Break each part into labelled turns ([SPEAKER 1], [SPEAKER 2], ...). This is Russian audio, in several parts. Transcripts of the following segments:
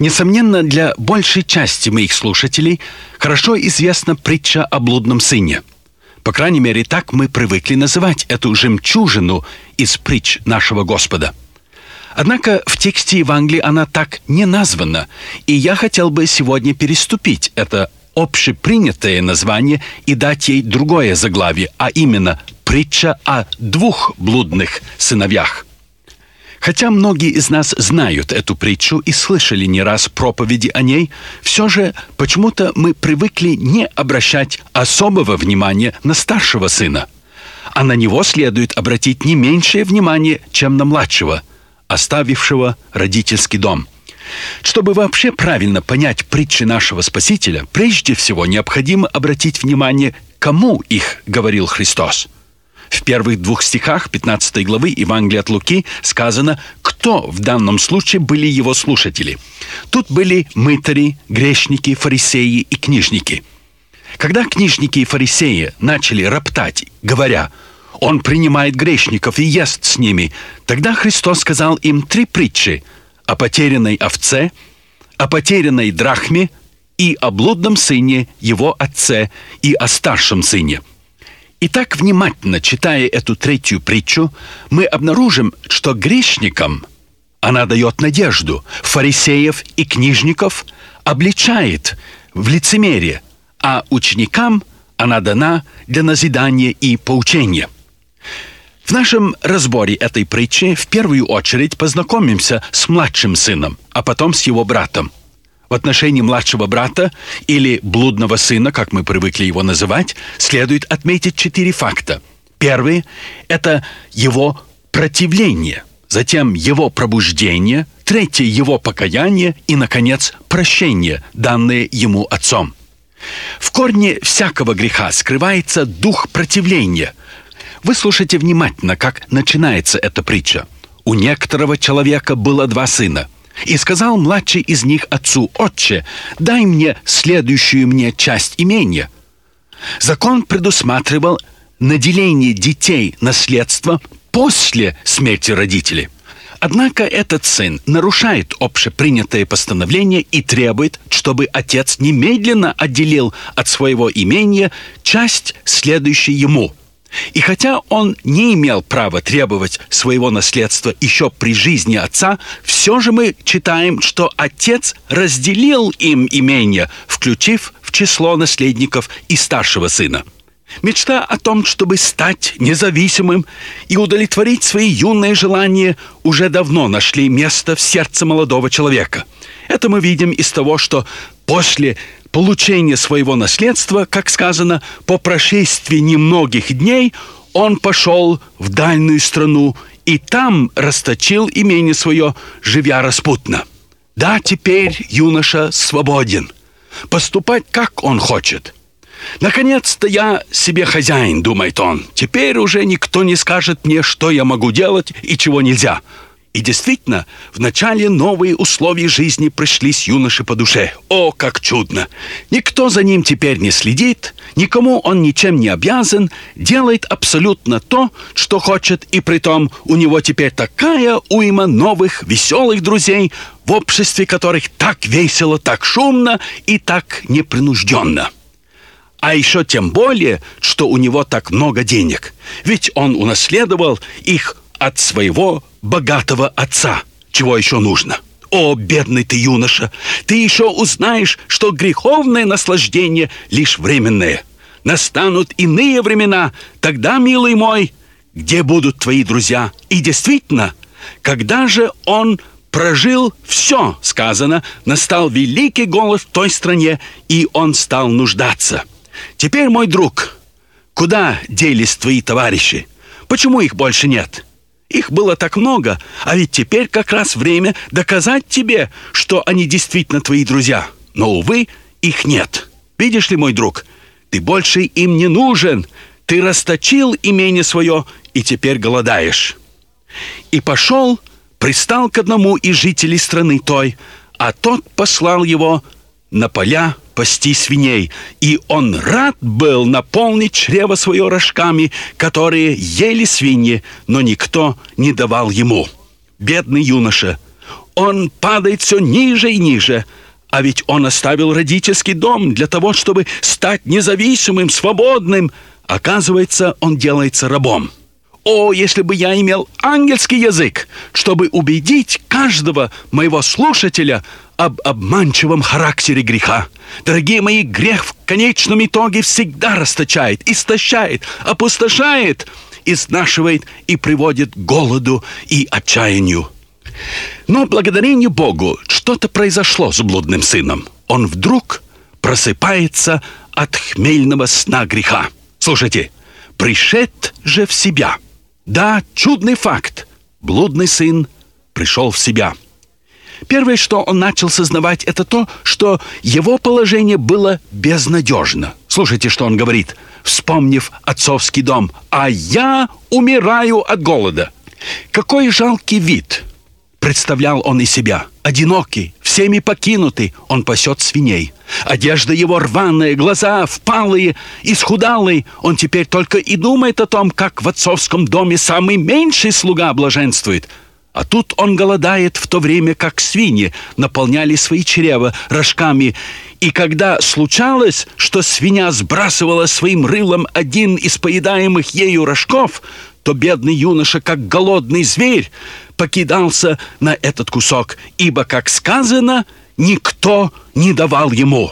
[SPEAKER 1] Несомненно, для большей части моих слушателей хорошо известна притча о блудном сыне. По крайней мере, так мы привыкли называть эту жемчужину из притч нашего Господа. Однако в тексте Евангелия она так не названа, и я хотел бы сегодня переступить это общепринятое название и дать ей другое заглавие, а именно «Притча о двух блудных сыновьях». Хотя многие из нас знают эту притчу и слышали не раз проповеди о ней, все же почему-то мы привыкли не обращать особого внимания на старшего сына, а на него следует обратить не меньшее внимание, чем на младшего, оставившего родительский дом. Чтобы вообще правильно понять притчи нашего Спасителя, прежде всего необходимо обратить внимание, кому их говорил Христос. В первых 2 стихах 15 главы Евангелия от Луки сказано, кто в данном случае были его слушатели. Тут были мытари, грешники, фарисеи и книжники. Когда книжники и фарисеи начали роптать, говоря: «Он принимает грешников и ест с ними», тогда Христос сказал им 3 притчи о потерянной овце, о потерянной драхме и о блудном сыне, его отце, и о старшем сыне. Итак, внимательно читая эту 3-ю притчу, мы обнаружим, что грешникам она дает надежду, фарисеев и книжников обличает в лицемерие, а ученикам она дана для назидания и поучения. В нашем разборе этой притчи в первую очередь познакомимся с младшим сыном, а потом с его братом. В отношении младшего брата, или блудного сына, как мы привыкли его называть, следует отметить 4 факта. Первый – это его противление, затем его пробуждение, третье – его покаяние и, наконец, прощение, данное ему отцом. В корне всякого греха скрывается дух противления. Выслушайте внимательно, как начинается эта притча. «У некоторого человека было 2 сына. И сказал младший из них отцу: «Отче, дай мне следующую мне часть имения». Закон предусматривал наделение детей наследством после смерти родителей. Однако этот сын нарушает общепринятое постановление и требует, чтобы отец немедленно отделил от своего имения часть, следующую ему. И хотя он не имел права требовать своего наследства еще при жизни отца, все же мы читаем, что отец разделил им имение, включив в число наследников и старшего сына. Мечта о том, чтобы стать независимым и удовлетворить свои юные желания, уже давно нашли место в сердце молодого человека. Это мы видим из того, что после получения своего наследства, как сказано, по прошествии немногих дней он пошел в дальнюю страну и там расточил имение свое, живя распутно. Да, теперь юноша свободен поступать, как он хочет. «Наконец-то я себе хозяин», — думает он. «Теперь уже никто не скажет мне, что я могу делать и чего нельзя». И действительно, вначале новые условия жизни пришлись юноше по душе. О, как чудно! Никто за ним теперь не следит, никому он ничем не обязан, делает абсолютно то, что хочет, и притом у него теперь такая уйма новых, веселых друзей, в обществе которых так весело, так шумно и так непринужденно. А еще тем более, что у него так много денег, ведь он унаследовал их от своего богатого отца. Чего еще нужно? О, бедный ты юноша! Ты еще узнаешь, что греховное наслаждение лишь временное. Настанут иные времена, тогда, милый мой, где будут твои друзья? И действительно, когда же он прожил все, сказано, настал великий голод в той стране, и он стал нуждаться. Теперь, мой друг, куда делись твои товарищи? Почему их больше нет? Их было так много, а ведь теперь как раз время доказать тебе, что они действительно твои друзья. Но, увы, их нет. Видишь ли, мой друг, ты больше им не нужен. Ты расточил имение свое и теперь голодаешь. И пошел, пристал к одному из жителей страны той, а тот послал его на поля пасти свиней, и он рад был наполнить чрево свое рожками, которые ели свиньи, но никто не давал ему. Бедный юноша! он падает все ниже и ниже. А ведь он оставил родительский дом для того, чтобы стать независимым, свободным. Оказывается, он делается рабом. О, если бы я имел ангельский язык, чтобы убедить каждого моего слушателя об обманчивом характере греха. Дорогие мои, грех в конечном итоге всегда расточает, истощает, опустошает, изнашивает и приводит к голоду и отчаянию. Но благодарение Богу что-то произошло с блудным сыном. Он вдруг просыпается от хмельного сна греха. Слушайте, пришед же в себя. Да, чудный факт. Блудный сын пришел в себя. Первое, что он начал сознавать, это то, что его положение было безнадежно. Слушайте, что он говорит, вспомнив отцовский дом. «А я умираю от голода». Какой жалкий вид представлял он из себя. Одинокий, всеми покинутый, он пасет свиней. Одежда его рваная, глаза впалые, исхудалые. Он теперь только и думает о том, как в отцовском доме самый меньший слуга блаженствует. А тут он голодает, в то время как свиньи наполняли свои чрева рожками. И когда случалось, что свинья сбрасывала своим рылом один из поедаемых ею рожков, то бедный юноша, как голодный зверь, покидался на этот кусок, ибо, как сказано, никто не давал ему.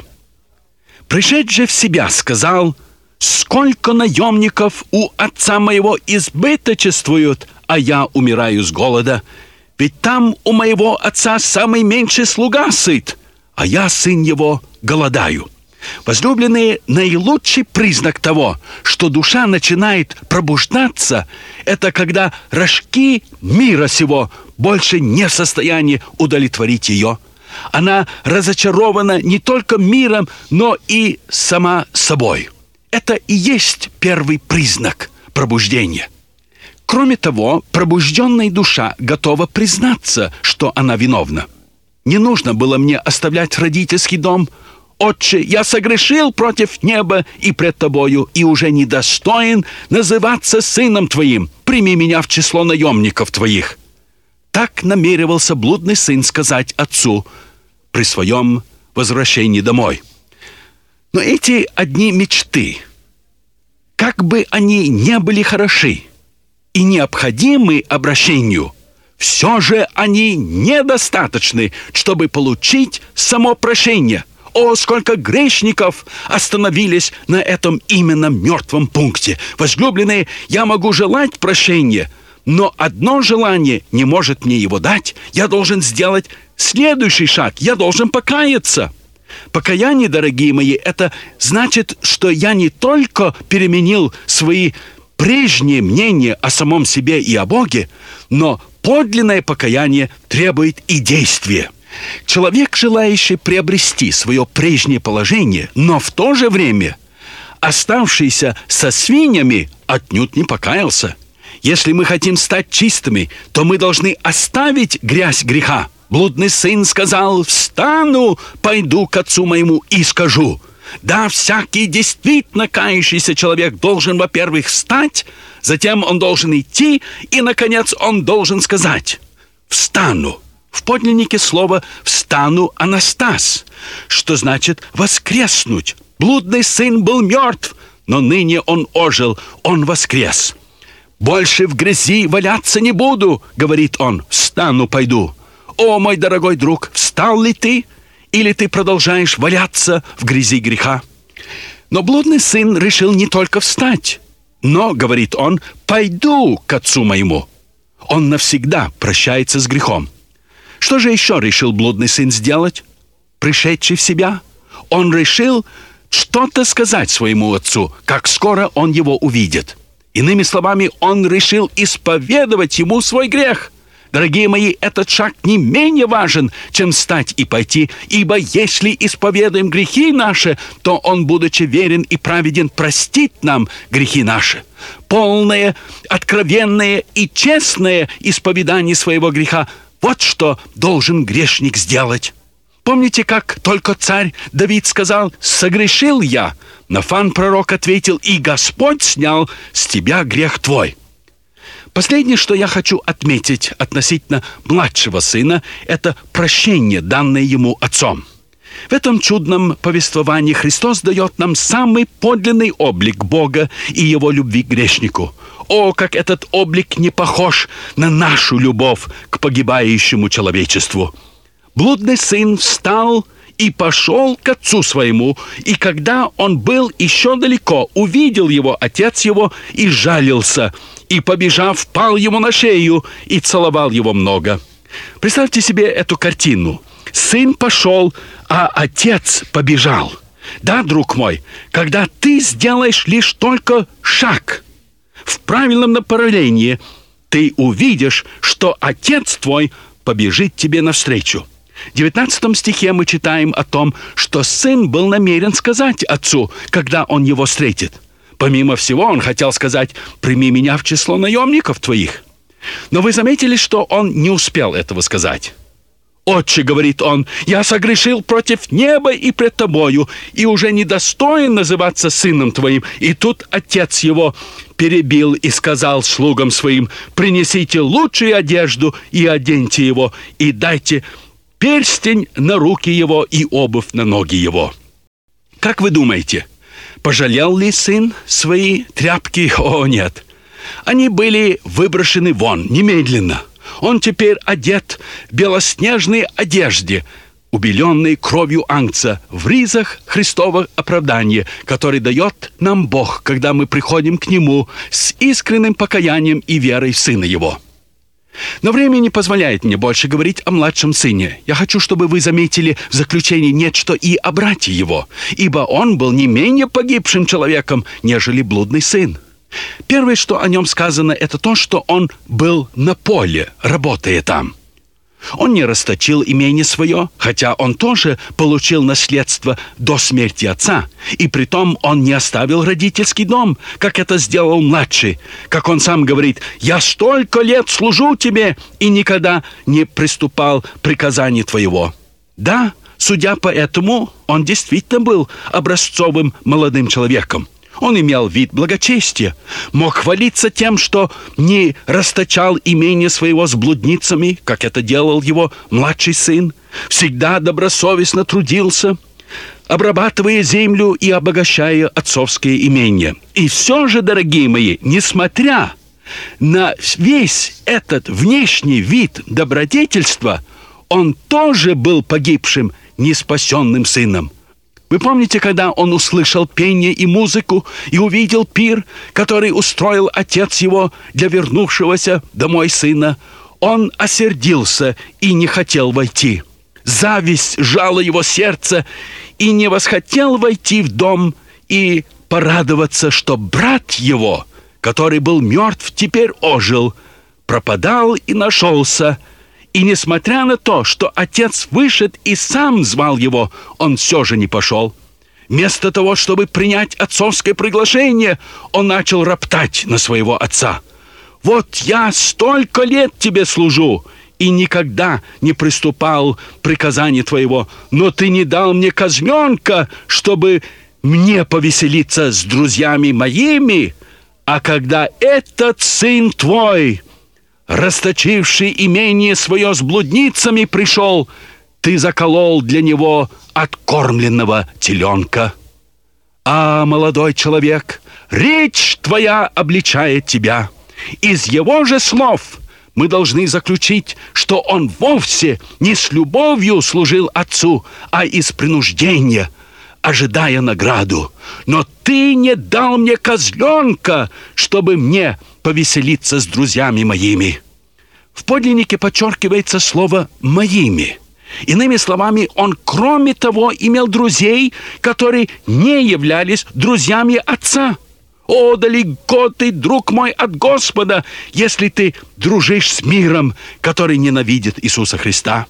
[SPEAKER 1] Пришед же в себя, сказал: «Сколько наемников у отца моего избыточествуют, а я умираю с голода. Ведь там у моего отца самый меньший слуга сыт, а я, сын его, голодаю». Возлюбленные, наилучший признак того, что душа начинает пробуждаться, это когда рожки мира сего больше не в состоянии удовлетворить ее. Она разочарована не только миром, но и сама собой. Это и есть первый признак пробуждения. Кроме того, пробужденная душа готова признаться, что она виновна. Не нужно было мне оставлять родительский дом. «Отче, я согрешил против неба и пред тобою, и уже недостоин называться сыном твоим. Прими меня в число наемников твоих». Так намеревался блудный сын сказать отцу при своем возвращении домой. Но эти одни мечты, как бы они не были хороши и необходимы обращению, все же они недостаточны, чтобы получить само прощение. О, сколько грешников остановились на этом именно мертвом пункте! Возлюбленные, я могу желать прощения, но одно желание не может мне его дать. Я должен сделать следующий шаг, я должен покаяться. Покаяние, дорогие мои, это значит, что я не только переменил свои прежние мнения о самом себе и о Боге, но подлинное покаяние требует и действия. Человек, желающий приобрести свое прежнее положение, но в то же время оставшийся со свиньями, отнюдь не покаялся. Если мы хотим стать чистыми, то мы должны оставить грязь греха. Блудный сын сказал: «Встану, пойду к отцу моему и скажу». Да, всякий действительно кающийся человек должен, во-первых, встать, затем он должен идти, и, наконец, он должен сказать: «Встану». В подлиннике слово «встану» анастас, что значит «воскреснуть». Блудный сын был мертв, но ныне он ожил, он воскрес. «Больше в грязи валяться не буду», — говорит он, «встану, пойду». О, мой дорогой друг, встал ли ты, или ты продолжаешь валяться в грязи греха? Но блудный сын решил не только встать, но, говорит он, «пойду к отцу моему». Он навсегда прощается с грехом. Что же еще решил блудный сын сделать, пришедший в себя? Он решил что-то сказать своему отцу, как скоро он его увидит. Иными словами, он решил исповедовать ему свой грех. Дорогие мои, этот шаг не менее важен, чем встать и пойти, ибо если исповедуем грехи наши, то Он, будучи верен и праведен, простит нам грехи наши. Полное, откровенное и честное исповедание своего греха – вот что должен грешник сделать. Помните, как только царь Давид сказал: «Согрешил я», Нафан пророк ответил: «И Господь снял с тебя грех твой». Последнее, что я хочу отметить относительно младшего сына, это прощение, данное ему отцом. В этом чудном повествовании Христос дает нам самый подлинный облик Бога и Его любви к грешнику. О, как этот облик не похож на нашу любовь к погибающему человечеству! Блудный сын встал и пошел к отцу своему, и когда он был еще далеко, увидел его отец его и жалился, и, побежав, пал ему на шею и целовал его много. Представьте себе эту картину. Сын пошел, а отец побежал. Да, друг мой, когда ты сделаешь лишь только шаг в правильном направлении, ты увидишь, что отец твой побежит тебе навстречу. В 19 стихе мы читаем о том, что сын был намерен сказать отцу, когда он его встретит. Помимо всего, он хотел сказать: «Прими меня в число наемников твоих». Но вы заметили, что он не успел этого сказать? «Отче, — говорит он, — я согрешил против неба и пред тобою, и уже недостоин называться сыном твоим». И тут отец его перебил и сказал слугам своим: «Принесите лучшую одежду и оденьте его, и дайте перстень на руки его и обувь на ноги его». Как вы думаете, пожалел ли сын свои тряпки? О, нет. Они были выброшены вон немедленно. Он теперь одет в белоснежной одежде, убеленной кровью ангца, в ризах Христова оправдания, который дает нам Бог, когда мы приходим к Нему с искренним покаянием и верой в Сына Его. Но время не позволяет мне больше говорить о младшем сыне. Я хочу, чтобы вы заметили в заключении нечто и о брате его, ибо он был не менее погибшим человеком, нежели блудный сын. Первое, что о нем сказано, это то, что он был на поле, работая там. Он не расточил имение свое, хотя он тоже получил наследство до смерти отца, и притом он не оставил родительский дом, как это сделал младший. Как он сам говорит: «Я столько лет служу тебе и никогда не приступал к приказанию твоего». Да, судя по этому, он действительно был образцовым молодым человеком. Он имел вид благочестия, мог хвалиться тем, что не расточал имение своего с блудницами, как это делал его младший сын, всегда добросовестно трудился, обрабатывая землю и обогащая отцовское имение. И все же, дорогие мои, несмотря на весь этот внешний вид добродетельства, он тоже был погибшим, неспасенным сыном. Вы помните, когда он услышал пение и музыку и увидел пир, который устроил отец его для вернувшегося домой сына? Он осердился и не хотел войти. Зависть сжала его сердце, и не восхотел войти в дом и порадоваться, что брат его, который был мертв, теперь ожил, пропадал и нашелся. И несмотря на то, что отец вышел и сам звал его, он все же не пошел. Вместо того, чтобы принять отцовское приглашение, он начал роптать на своего отца. «Вот я столько лет тебе служу и никогда не приступал к приказанию твоего, но ты не дал мне козленка, чтобы мне повеселиться с друзьями моими, а когда этот сын твой, расточивший имение свое с блудницами, пришел, ты заколол для него откормленного теленка. А, молодой человек, речь твоя обличает тебя. Из его же слов мы должны заключить, что он вовсе не с любовью служил отцу, а из принуждения, ожидая награду. Но ты не дал мне козленка, чтобы мне повеселиться с друзьями моими». В подлиннике подчеркивается слово «моими». Иными словами, он, кроме того, имел друзей, которые не являлись друзьями отца. О, далеко ты, друг мой, от Господа, если ты дружишь с миром, который ненавидит Иисуса Христа.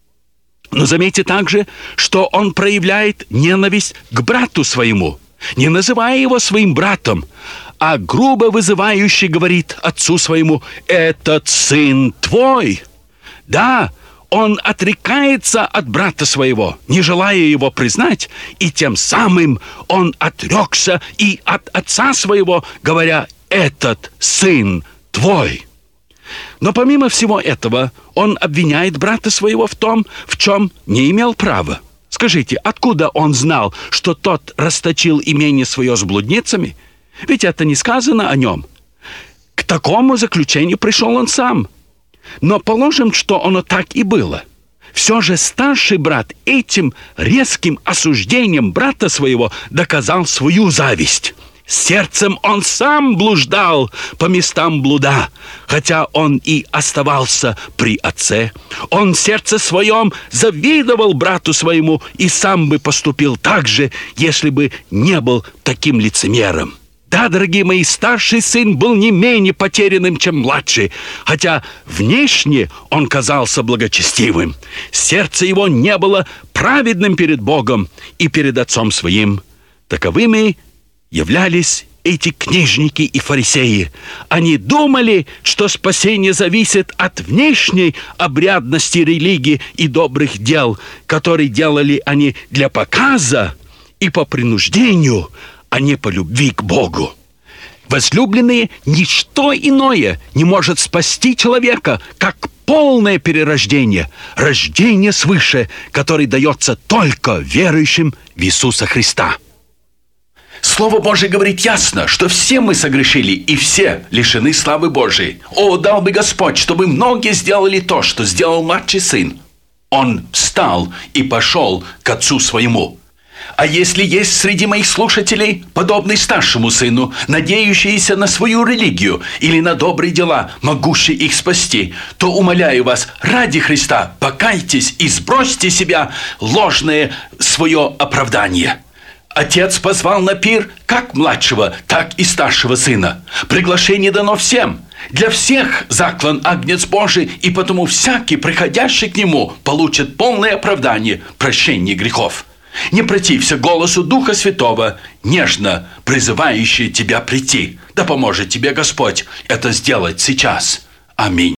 [SPEAKER 1] Но заметьте также, что он проявляет ненависть к брату своему, не называя его своим братом, а грубо вызывающе говорит отцу своему: «Этот сын твой». Да, он отрекается от брата своего, не желая его признать, и тем самым он отрекся и от отца своего, говоря: «Этот сын твой». Но помимо всего этого, он обвиняет брата своего в том, в чем не имел права. Скажите, откуда он знал, что тот расточил имение свое с блудницами? Ведь это не сказано о нем. К такому заключению пришел он сам. Но положим, что оно так и было. Все же старший брат этим резким осуждением брата своего доказал свою зависть. Сердцем он сам блуждал по местам блуда, хотя он и оставался при отце. Он в сердце своем завидовал брату своему и сам бы поступил так же, если бы не был таким лицемером. Да, дорогие мои, старший сын был не менее потерянным, чем младший, хотя внешне он казался благочестивым. Сердце его не было праведным перед Богом и перед отцом своим. Таковыми являлись эти книжники и фарисеи. Они думали, что спасение зависит от внешней обрядности религии и добрых дел, которые делали они для показа и по принуждению, а не по любви к Богу. Возлюбленные, ничто иное не может спасти человека, как полное перерождение, рождение свыше, которое дается только верующим в Иисуса Христа. Слово Божие говорит ясно, что все мы согрешили, и все лишены славы Божией. О, дал бы Господь, чтобы многие сделали то, что сделал младший сын. Он встал и пошел к отцу своему. А если есть среди моих слушателей, подобный старшему сыну, надеющиеся на свою религию или на добрые дела, могущие их спасти, то, умоляю вас, ради Христа, покайтесь и сбросьте с себя ложное свое оправдание. Отец позвал на пир как младшего, так и старшего сына. Приглашение дано всем. Для всех заклан Агнец Божий, и потому всякий, приходящий к нему, получит полное оправдание, прощение грехов. Не протився голосу Духа Святого, нежно призывающий тебя прийти. Да поможет тебе Господь это сделать сейчас. Аминь.